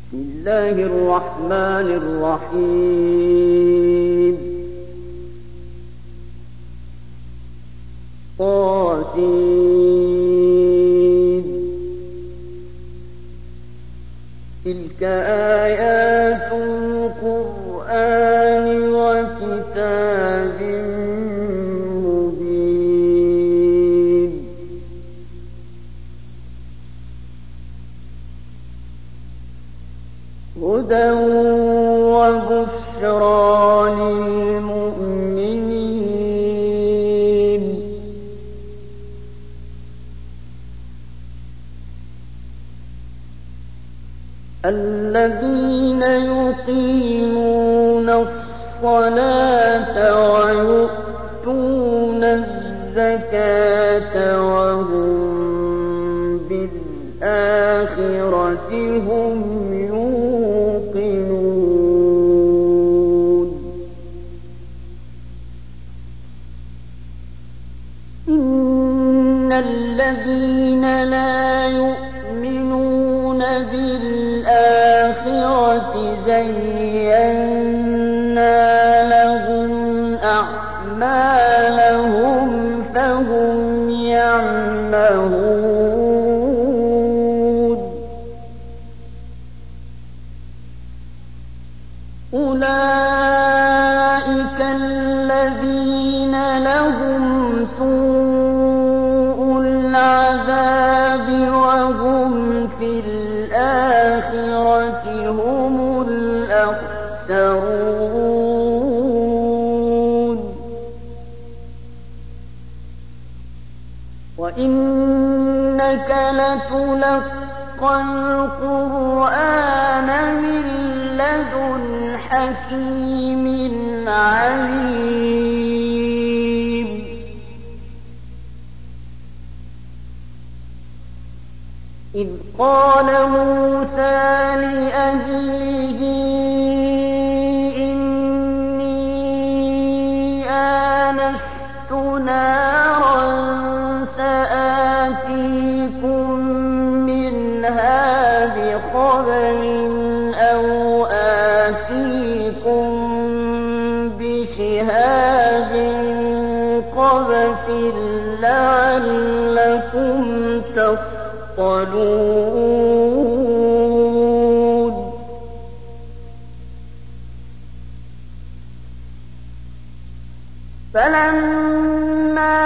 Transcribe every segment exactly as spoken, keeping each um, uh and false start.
بسم الله الرحمن الرحيم طاسين تلك آيات القرآن وكتاب مبين هدى وبشرى للمؤمنين الذين يقيمون الصلاة ويؤتون الزكاة وهم بالآخرة هم يوقنون إن الذين لا يؤمنون بالآخرة زينا لهم أعمالهم فهم يعمهون أولئك الذين لهم سوء العذاب وهم في الآخرة هم الأخسرون وإنك لتلقى القرآن من لدن حكيم عليم إذ قال موسى لأهله إني آنست نارا سآتيكم منها بخبر أو آتيكم بشهاب قبس لعلكم تصطلون فلما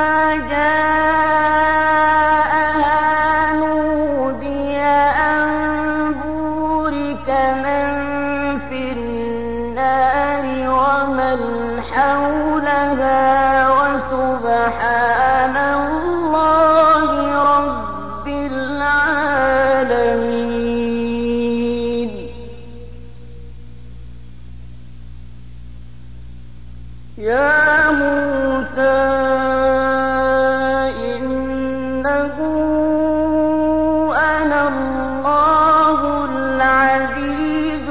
جاءها نودي أن بورك من في النار ومن حولها وسبحان الله رب العالمين يا موسى إنه أنا الله العزيز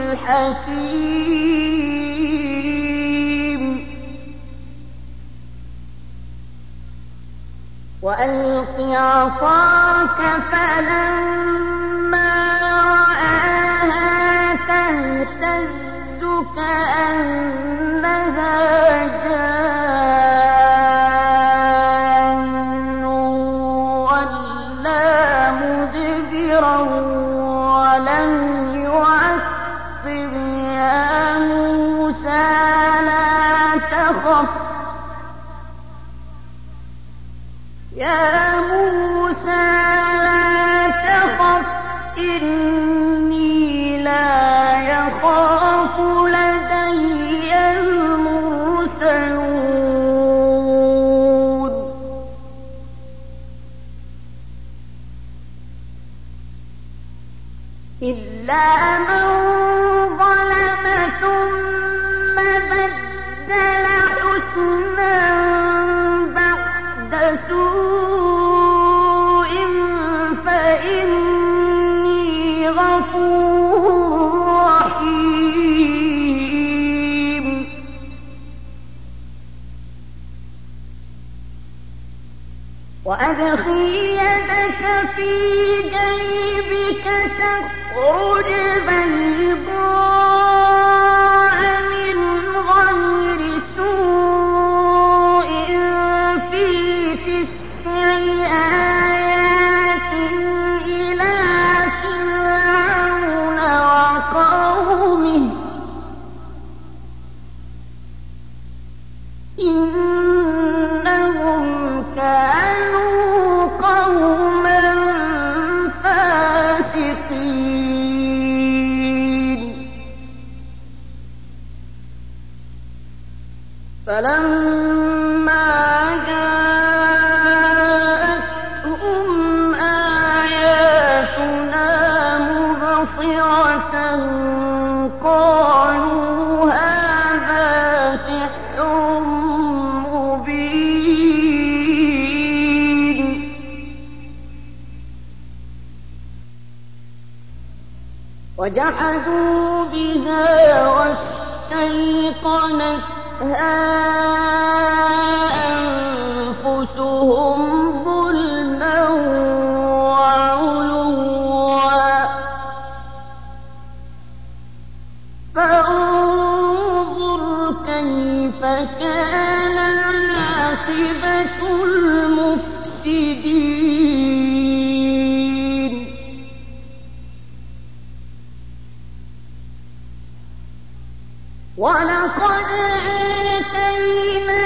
الحكيم وألق عصاك فلما رآها تهتز كأنها جان ولا مدبرا ولم يعقب يا موسى لا تخف يا موسى لا تخف إني لا يخاف لدي المرسلون إلا من ظلم ثم بدل حسنا بعد سوء فإني غفور رحيم وأدخل يدك في جيبك تخرج فلما جاءتهم آياتنا مبصرة قالوا هذا سحر مبين وجحدوا بها واستيقنتها أنفسهم ظلما وعلوا فانظر كيف كان عاقبة المفسدين ولقد آتينا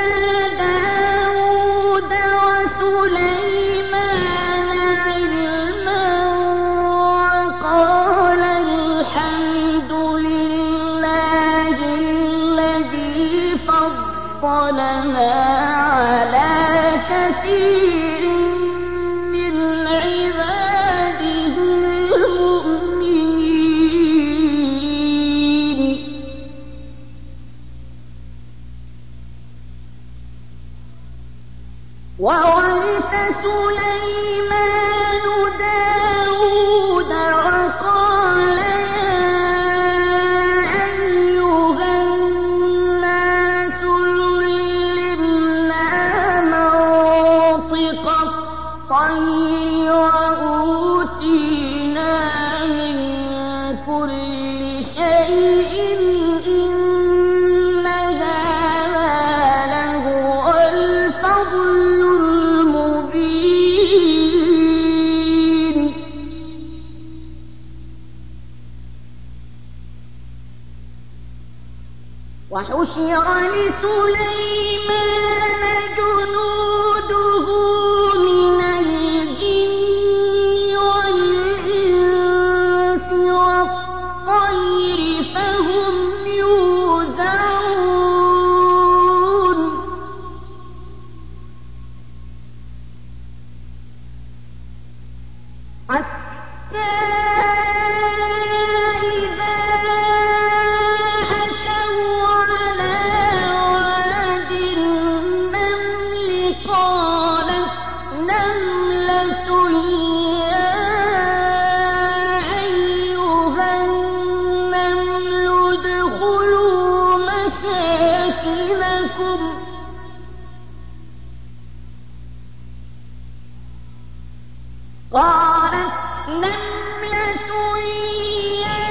داود وسليمان علما وقال الحمد لله الذي فضلنا على كثير من عباده المؤمنين وورث سليمان داود وقال يا أيها الناس علمنا منطق الطير وأوتينا من كل شيء إن هذا لهو الفضل المبين وحشر لسليمان جنوده من الجن والإنس والطير فهم يوزعون حتى إذا أتوا على واد النمل قالت نملة يا أيها النمل ادخلوا مساكنكم قالت نملة يا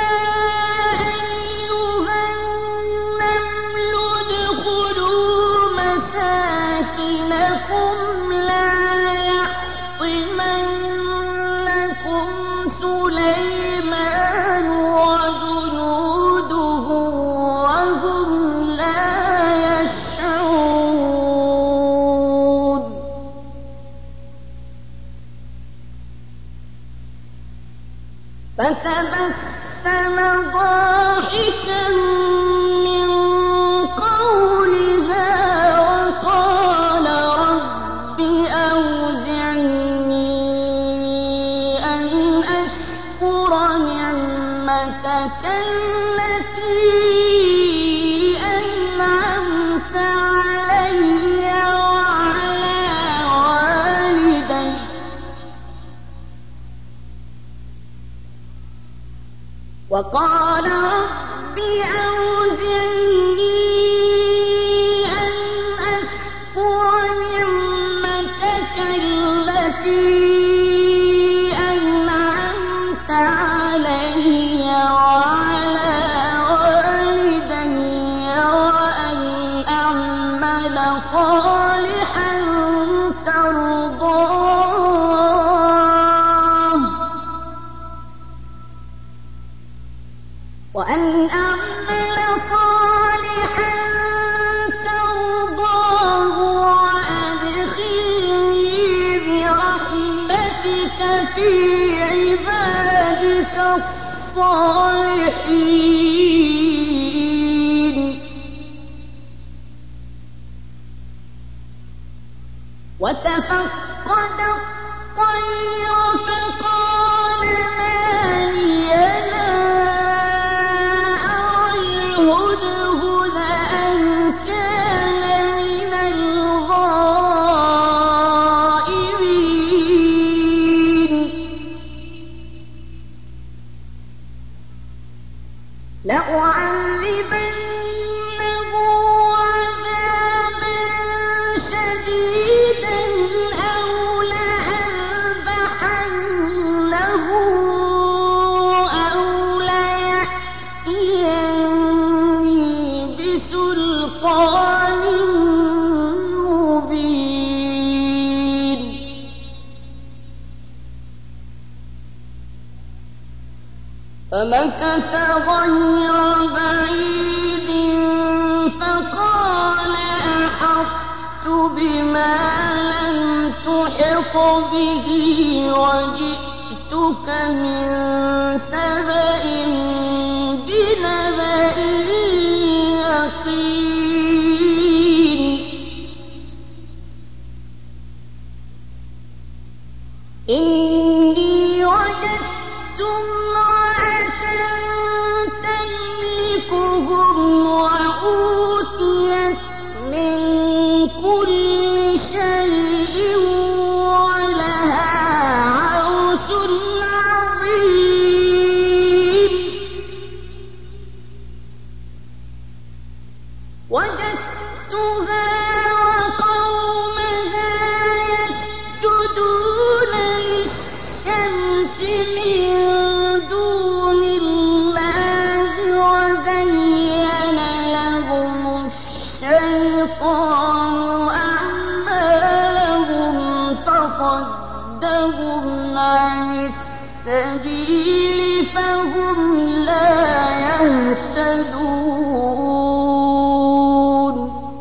أيها النمل ادخلوا مساكنكم لا يحطمنكم سليمان وجنوده وهم لا يشعرون فتبسم ضاحكا من قولها وقال رب أوزعني أن أشكر نعمتك التي أنعمت علي وعلى والدي وقال رب أوزعني أن أشكر نعمتك التي أنعمت علي وعلى والدي وأن أعمل صالحا ترضاه وأن أعمل صالحا ترضاه وأدخلني برحمتك في عبادك الصالحين وتفقد الطير فقال ما لي لا أرى الهدهد أم كان من الغائبين لأعذبنه عذابا شديدا أو لأذبحنه أو ليأتيني بسلطان مبين فمكث غير بعيد فقال أحطت بما لم تحط به وجئتك من سبأ بنبأ يقين إني وجدت امرأة تملكهم وأوتيت من كل شيء ولها عرش عظيم وجدتها وقومها يسجدون للشمس من دون الله وزين لهم الشيطان أعمالهم فصدهم عن السبيل فهم لا يهتدون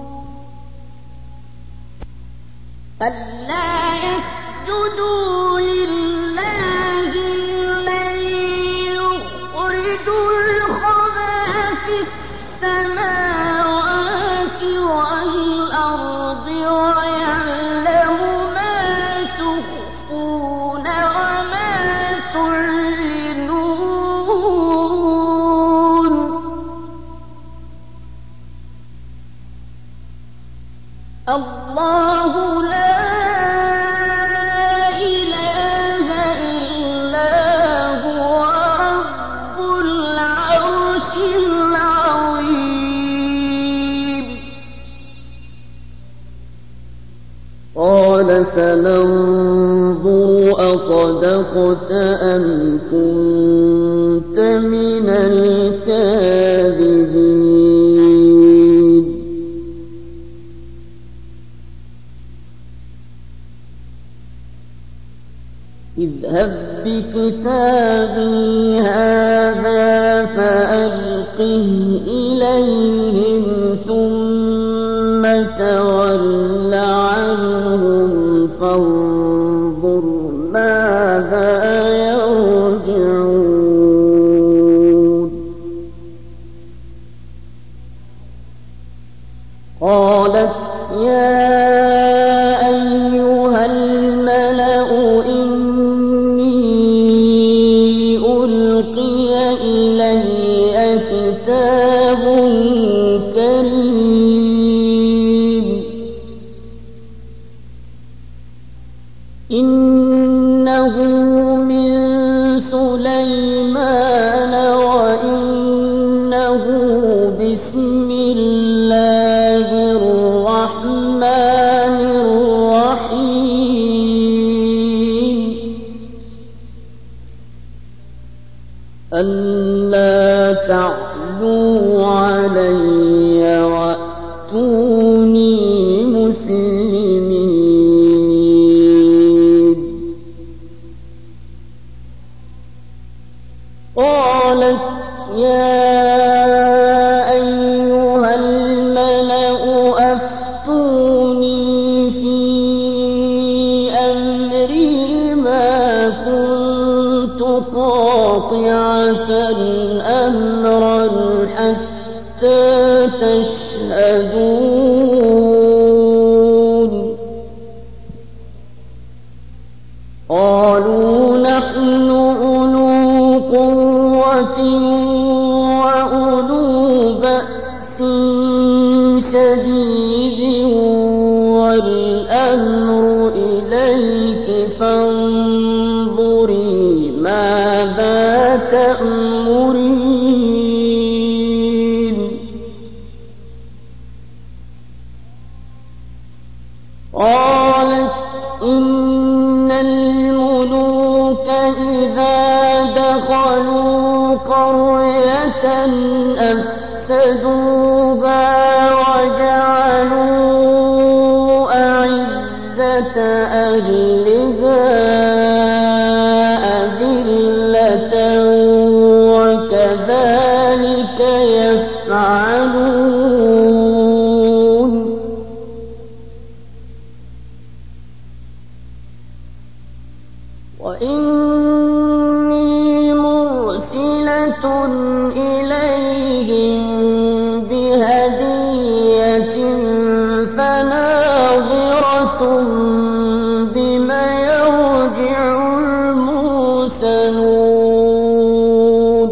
ألا يسجدوا لله الذي يخرج الخبأ في السماوات والأرض ويعلم ما تخفون وما تعلنون الله لا إله إلا هو رب العرش العظيم قال سننظر أصدقت أم كنت من الكاذبين اذهب بكتابي هذا فألقه إليهم ثم تول عنهم فانظر ماذا يرجعون قالت يا أيها الملأ إني ألقي إلي كتاب كريم إنه من سليمان وإنه بسم الله الرحمن الرحيم ألا تعلوا علي وأتوني مسلمين قالت يا أيها الملأ أفتوني في أمري ما كنت قاطعة أمرا حتى تشهدون قالوا نحن أولو قوة وأولو بأس شديد والأمر إليك فانظري ماذا تأمرين قالت إن الملوك إذا دخلوا قرية أفسدوها وجعلوا أعزة أهلها أذلة وكذلك يفعلون وإني مرسلة إليهم بهدية فناظرة بما يرجع المرسلون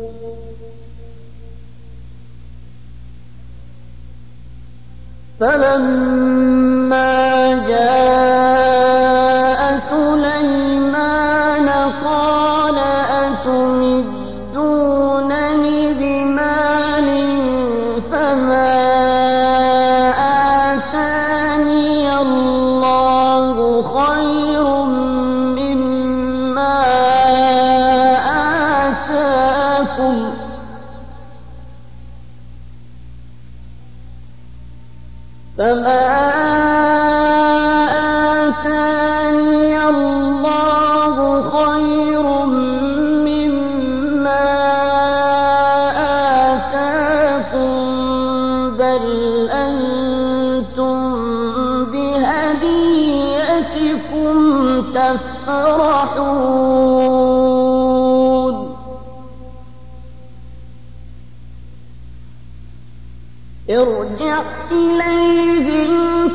فلما جاء سليمان قال أتمدونني بمال فما آتاني الله خير مما آتاكم فما آتاني الله خير مما آتاكم بل أنتم بهديتكم تفرحون ارجع إليهم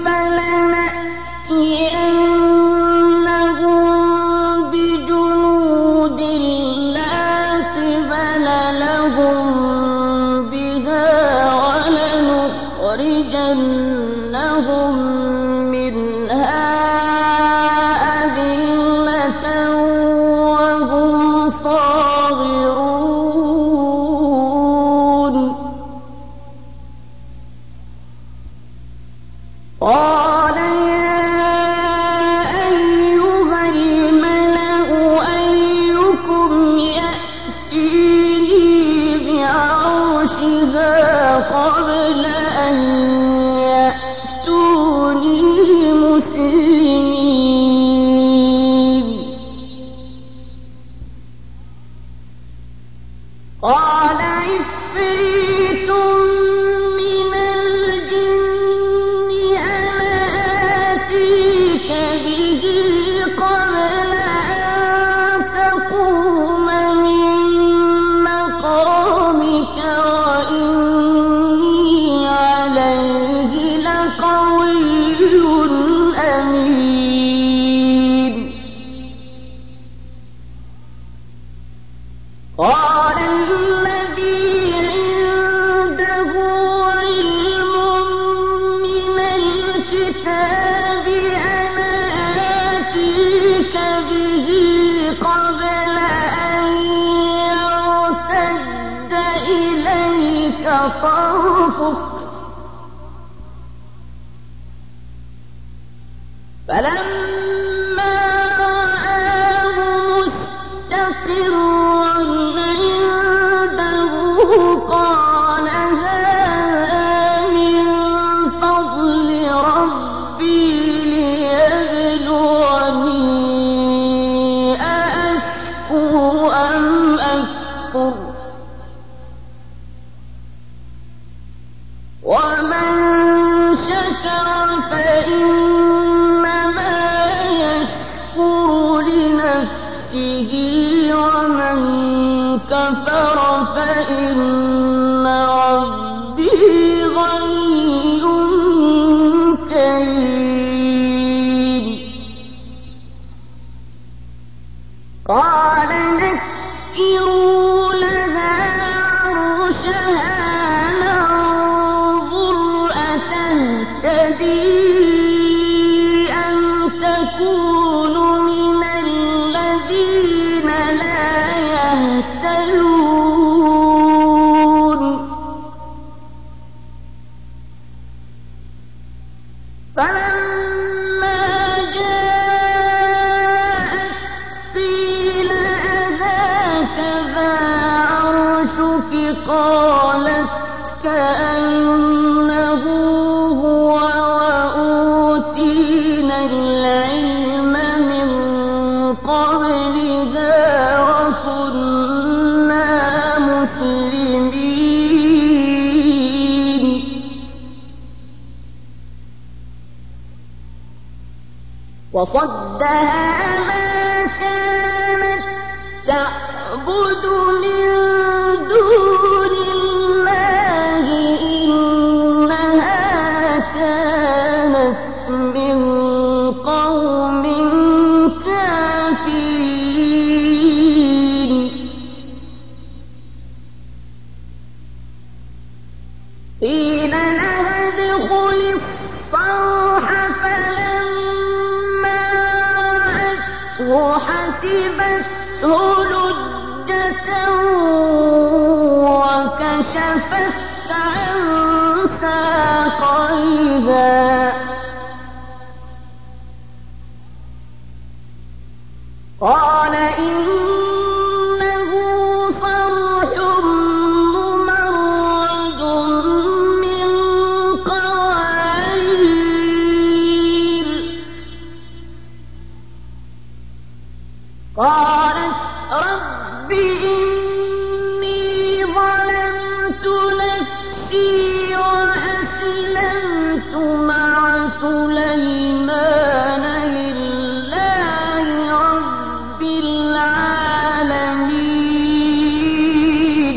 فلنأتينهم بجنود لا قبل لهم بها ولنخرجنهم منها أذلة وهم صاغرون قال يا أيها الملأ أيكم يأتيني بعرشها قبل أن يأتوني مسلمين قال عفريت من الجن أنا آتيك به قبل أن تقوم من مقامك وإني عليه لقوي أمين قال الذي عنده علم من الكتاب أنا آتيك به قبل أن يرتد إليك طرفك فلما رآه مستقرا عنده قال هذا من فضل ربي ليبلوني أأشكر أم أكفر ومن شكر فإنما يشكر لنفسه ومن كفر فإن ربي غني كريم قال نكروا لها عرشها ننظر أتهتدي أم تكون من الذين لا يهتدون فلما جاءت قيل أهكذا عرشك قالت كأنه هو وأوتينا العلم من قبلها وكنا مسلمين وصدها ما كانت تعبد من دون الله إنها كانت من قوم كافرين قيل لها ادخل الصرح فلما رأته حسبته لجة وكشفت عن ساقيها قال إنه صرح ممرد من قوارير قالت رب إني ظلمت نفسي وأسلمت مع سليمان لله رب العالمين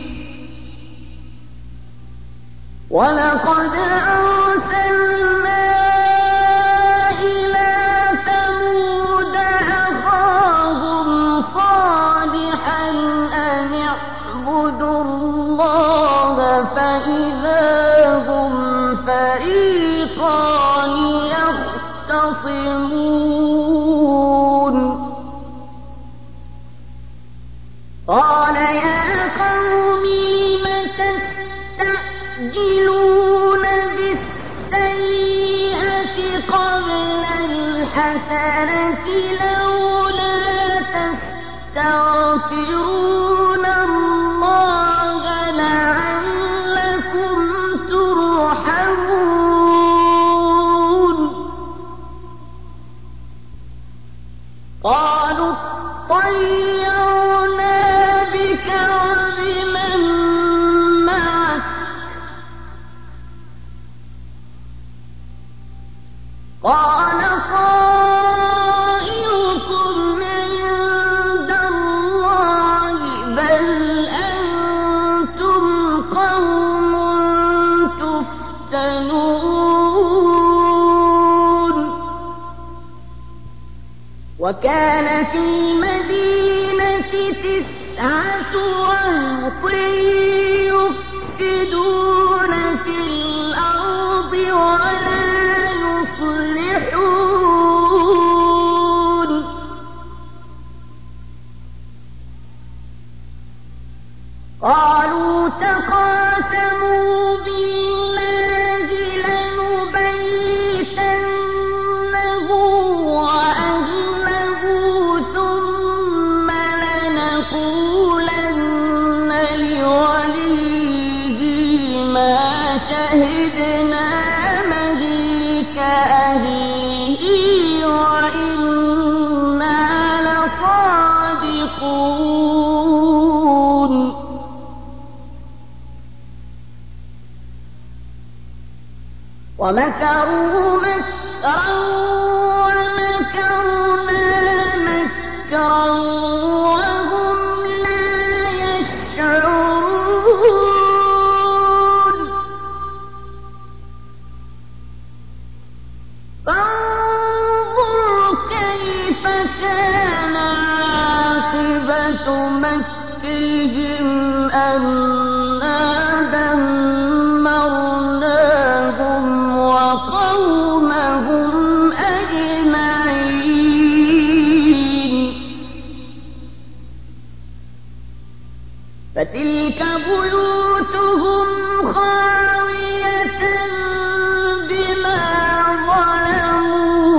ولقد أرسلنا إلى ثمود أخاهم صالحا أن اعبدوا الله فإذا هم فريقان يختصمون قال يا قوم لم تستعجلون بالسيئة قبل الحسنة لولا تستغفرون الله لعلكم ترحمون قالوا اطيرنا بك وبمن معك قال طائركم عند الله بل أنتم قوم تفتنون وكان في المدينة تسعة رهط يفسدون في الأرض ولا يصلحون قالوا تقاسموا بالله لنبيتنه وأهله ثم لنقولن لوليه ما شهدنا مهلك أهله وإنا لصادقون ومكروا مكرا ومكرنا مكرا وهم لا يشعرون فانظر كيف كان أَنَّا دَمَّرْنَاهُمْ وَقَوْمَهُمْ أَجْمَعِينَ فَتِلْكَ بُيُوتُهُمْ خَاوِيَةً بِمَا ظَلَمُوا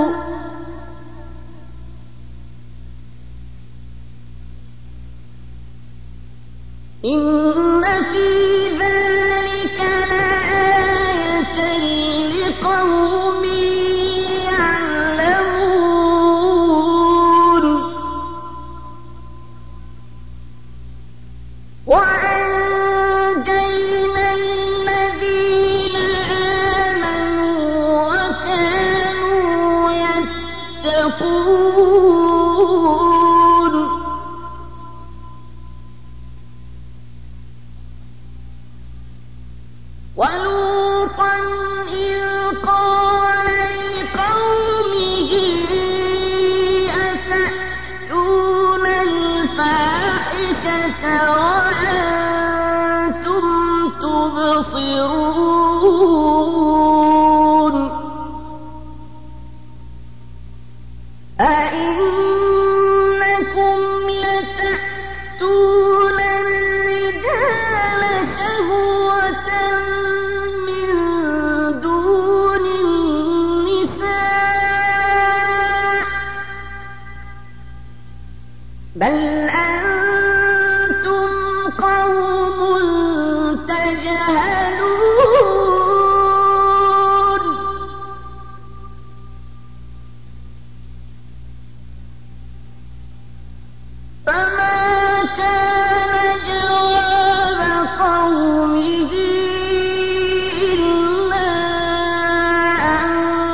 إِنَّ فِي ذَلِكَ لَآيَةً لِقَوْمٍ يَعْلَمُونَ وَأَنجَيْنَا الَّذِينَ آمَنُوا وَكَانُوا يَتَّقُونَ وَلُوطًا إِذْ قَالَ لِقَوْمِهِ أَتَأْتُونَ الْفَاحِشَةَ وَأَنتُمْ تُبْصِرُونَ أَئِنَّكُمْ لَتَأْتُونَ الرِّجَالَ شَهْوَةً مِّن دُونِ النِّسَاءِ بَلْ أَنتُمْ قَوْمٌ تَجْهَلُونَ فَمَا كَانَ جَوَابَ قَوْمِهِ إِلَّا أَن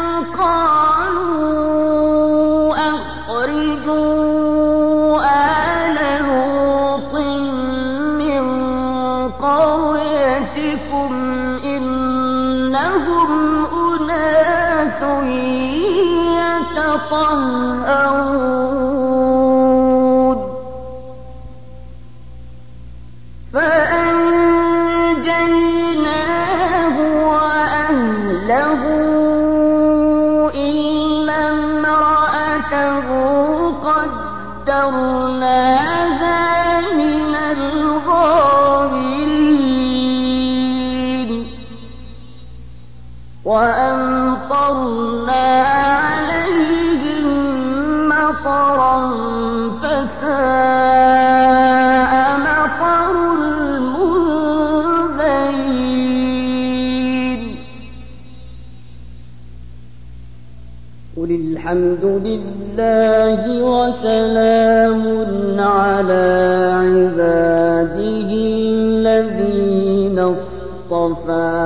قَالُوا أَخْرِجُوا آلَ لُوطٍ مِّن قَرْيَتِكُمْ إِنَّهُمْ أُنَاسٌ يَتَطَهَّرُونَ فَأَنجَيْنَاهُ وَأَهْلَهُ إِلَّا امْرَأَتَهُ قَدَّرْنَاهَا مِنَ الْغَابِرِينَ وَأَمْطَرْنَا عَلَيْهِم مَّطَرًا فَسَاءَ مَطَرُ الْمُنذَرِينَ قُلِ الْحَمْدُ لِلَّهِ وَسَلَامٌ عَلَىٰ عِبَادِهِ الَّذِينَ اصْطَفَىٰ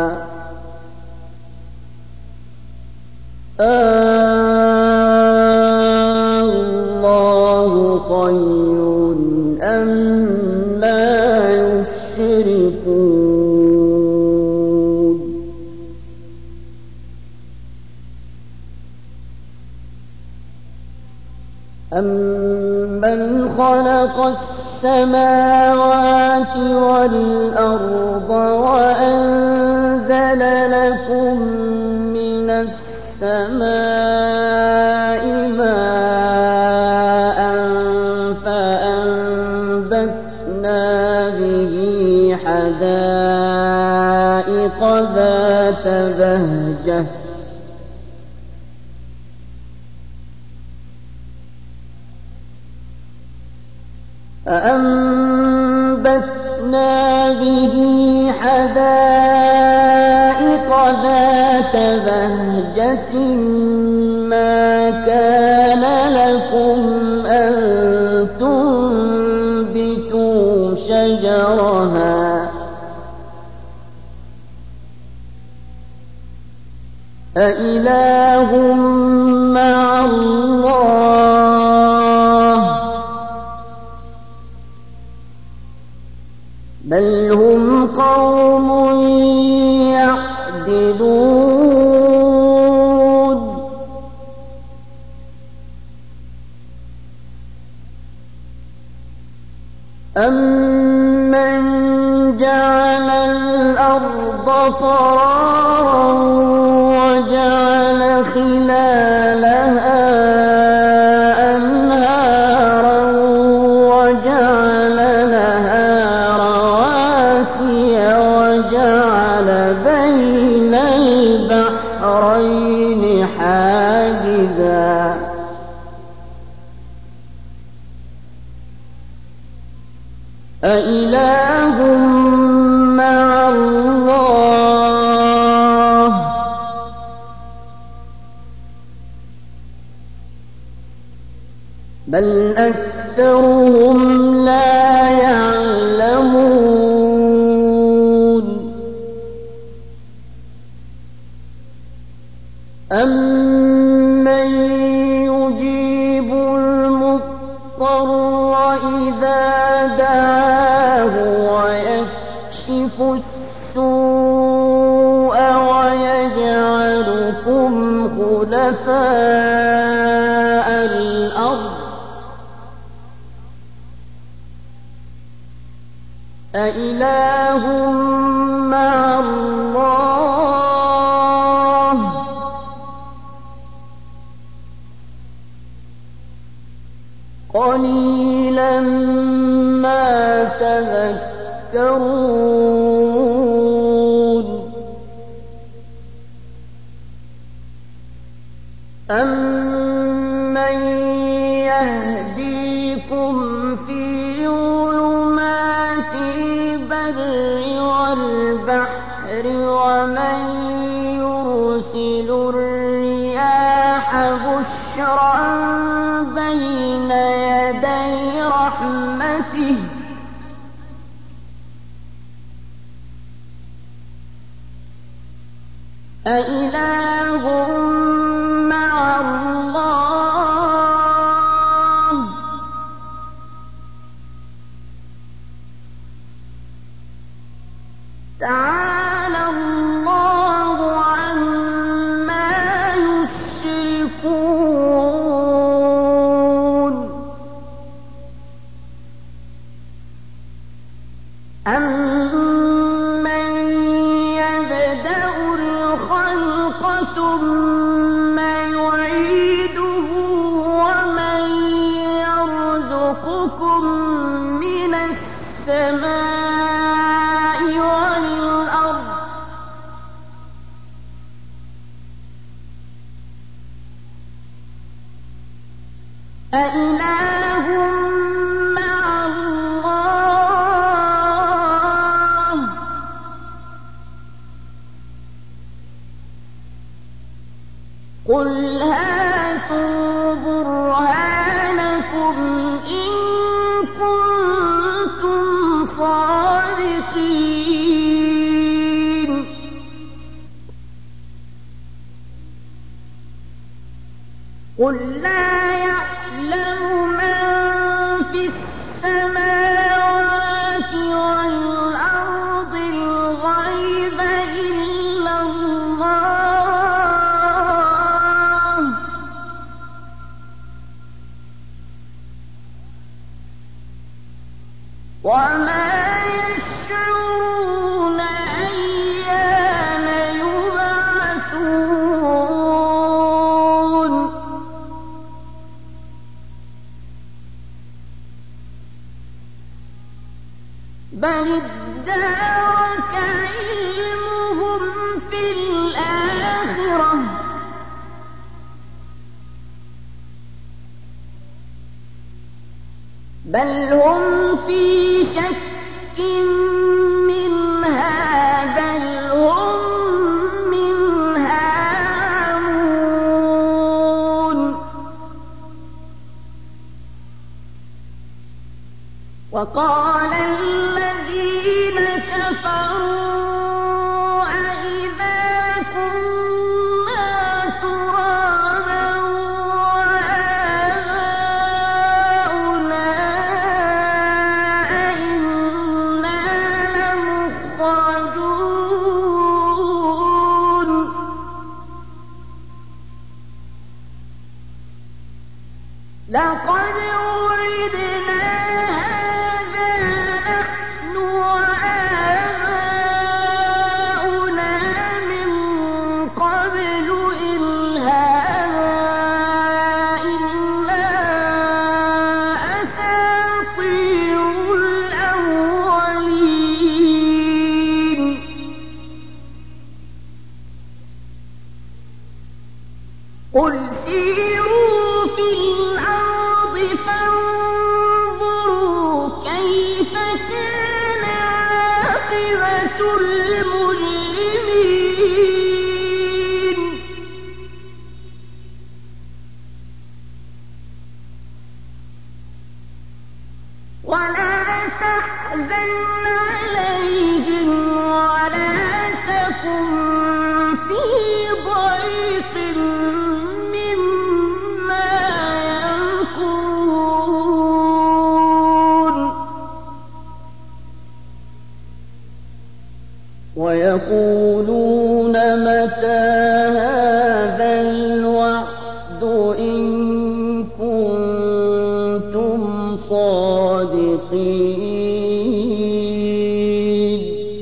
اللَّهُ خَيْرٌ أَمَّا يُشْرِكُونَ أَمَّنْ خَلَقَ السَّمَاوَاتِ وَالْأَرْضَ وَأَنزَلَ لَكُم مِّنَ السَّمَاءِ مَاءً فَأَنبَتْنَا بِهِ حَدَائِقَ ذَاتَ بَهْجَةٍ فَأَنبَتْنَا بِهِ حَدَائِقَ ذَاتَ بَهْجَةٍ مَّا كَانَ لَكُمْ أَن تُنبِتُوا شَجَرَهَا أَإِلَٰهٌ مَّعَ اللَّهِ بَلْ هُمْ قَوْمٌ يَعْدِلُونَ أَمَّن جعل الأرض قرارا وجعل خلالها أنهارا وجعل لها رواسي وجعل بين البحرين حاجزا أإله مع الله بل أكثرهم لا يعلمون أمن يجيب المضطر إذا دعاه ويكشف السوء ويجعلكم خلفاء الأرض أإله مع الله قليلا ما تذكرون أمن يهديكم في ظلمات البر والبحر ومن يرسل الرياح بشرا بين يدي رحمته أإله مع الله تعالى الله عما يشركون أمن يبدأ الخلق ثم يعيده ومن يرزقكم من السماء والأرض أإله مع الله قل هاتوا برهانكم إن كنتم صادقين قل لا يعلم من في السماوات والأرض الغيب إلا الله وما يشعرون أيان يبعثون بل ادارك علمهم في الآخرة بل هم في شك منها بل هم منها عمون وقال الذين كفروا أإذا كنا ترابا وآباؤنا أئنا لمخرجون لقد وعدنا هذا نحن وآباؤنا المجرمين ولا تحزن عليهم ولا تكن في ضيق مما يمكرون ويقولون متى هذا الوعد إن كنتم صادقين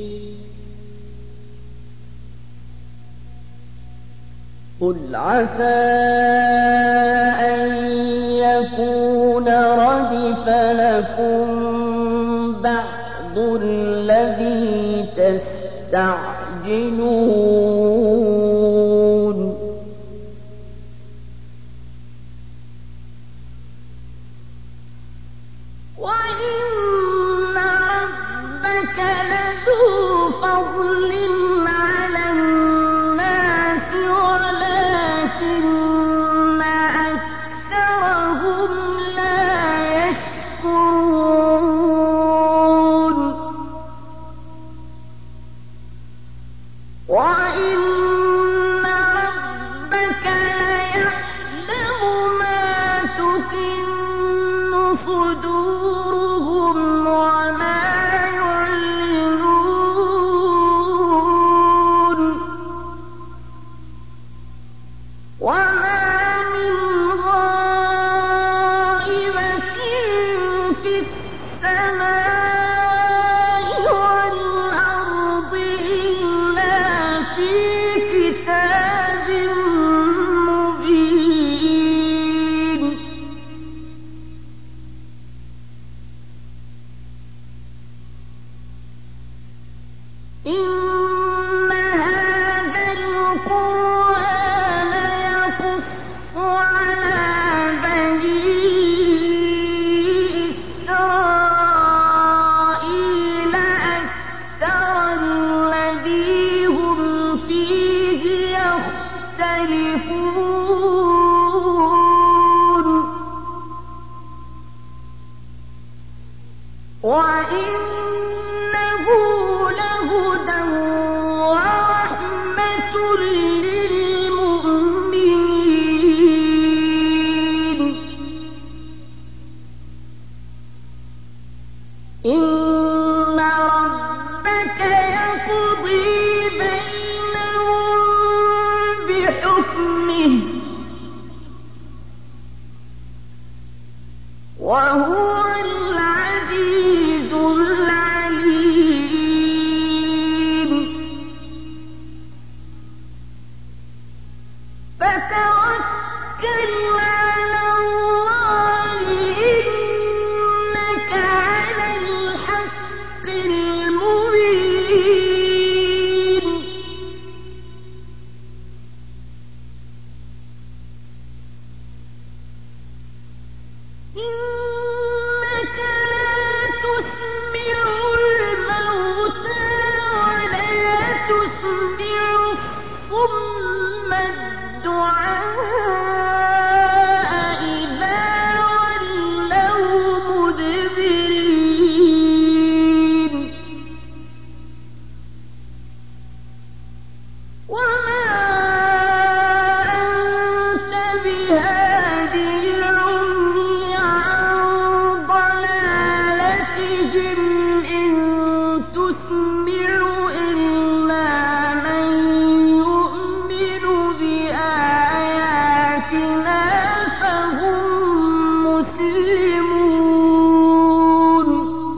قل عسى أن يكون ردف لكم بعض الذي تستعجلون وإن ربك لذو فضل على الناس ولكن أكثرهم لا يشكرون وإن ربك ليعلم ما تكن صدورهم وما يعلنون وما من غائبة في السماء والأرض إلا في كتاب مبين إن هذا القرآن يقص على بني إسرائيل أكثر الذي هم فيه يختلفون وإنه لهدى ورحمة للمؤمنين إن ربك يقضي بينهم بحكمه وهو العزيز العليم فتوكل على الله إنك على الحق المبين إنك لا تسمع الموتى ولا تسمع الصم الدعاء إذا ولوا مدبرين وما أنت بهادي العمي عن ضلالتهم إن تسمع إلا من يؤمن بآياتنا فهم مسلمون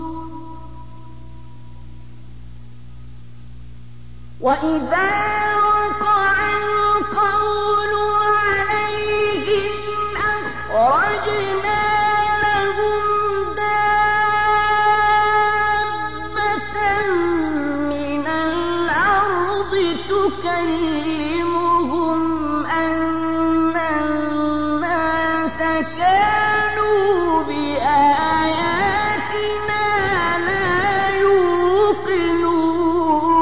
وإذا وقع القول عليهم أخرجنا لهم دابة من الأرض تكلمهم أن الناس كانوا بآياتنا لا يوقنون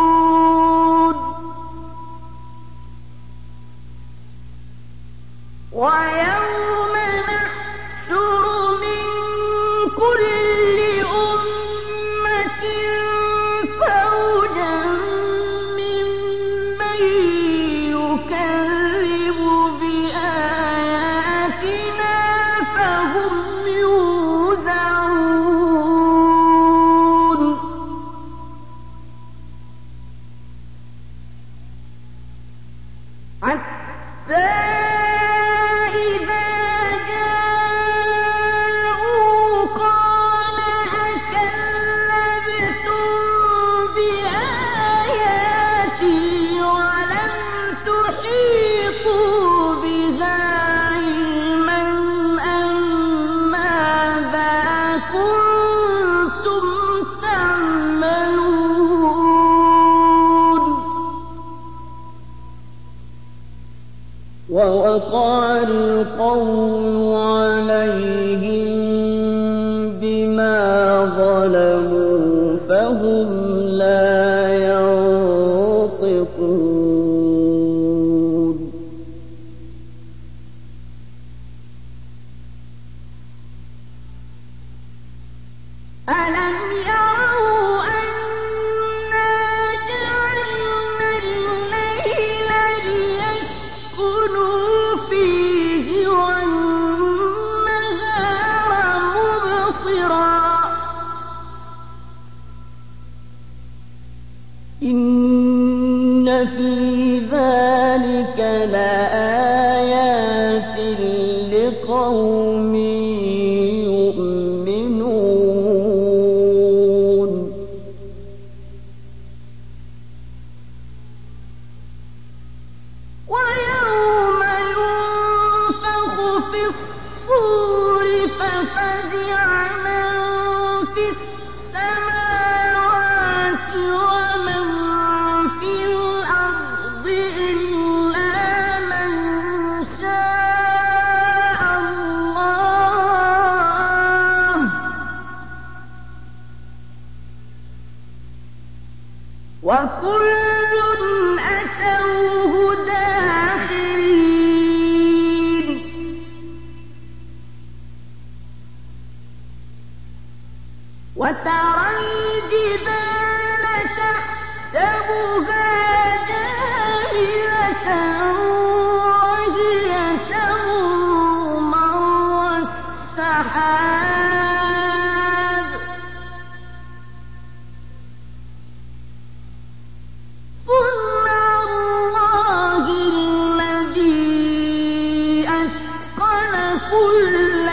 حتى إذا جاءوا قال أكذبتم بآياتي ولم تحيطوا بها علما أم ماذا كنتم تعملون ووقع القول عليهم بما ظلموا فهم لا ينطقون ألم يروا أنا جعلنا الليل ليسكنوا فيه والنهار مبصرا إن في ذلك لآيات لقوم يؤمنون ويوم ينفخ في الصور ففزع من في السماوات ومن في الأرض إلا من شاء الله وكل أتوه داخرين وترى الجبال تحسبها جامدة وهي تمر مر السحاب صنع الله الذي أتقن كل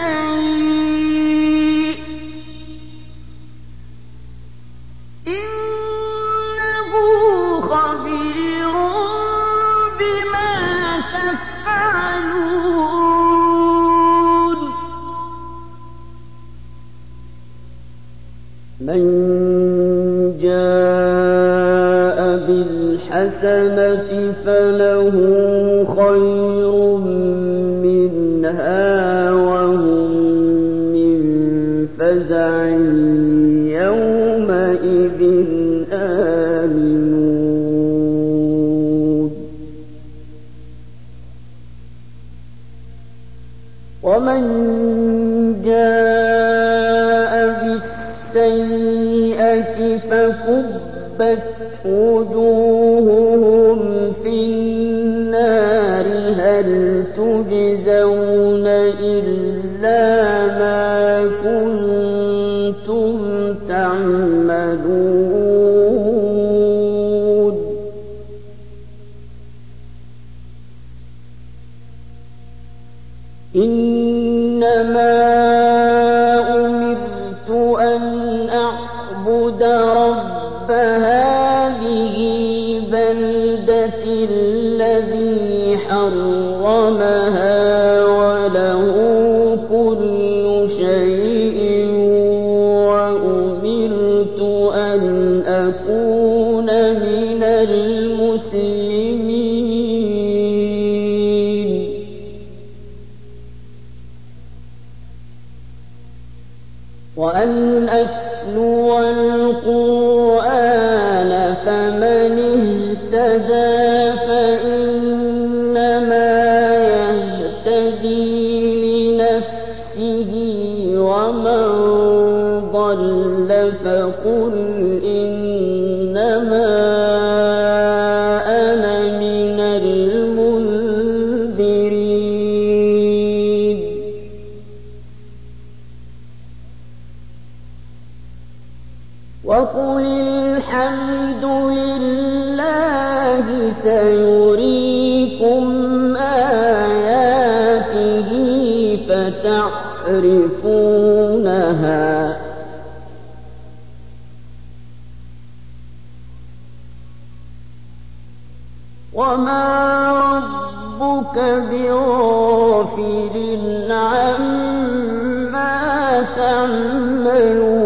شيء إنه خبير بما تفعلون من جاء بالحسنة فله خير منها وهم من فزع يومئذ آمنون ومن جاء بالسيئة فكبت وجوههم في النار هل تجزون إلا ما كنتم تعملون إنما أمرت أن أعبد رب هذه البلدة الذي حرمها وله كل شيء وأمرت أن أكون من المسلمين وأن أتلو القرآن فمن اهتدى فإنما يهتدي لنفسه ومن ضل فقل إنما أنا من المنذرين وقل الحمد لله سيريكم وما ربك بغافل عما تعملون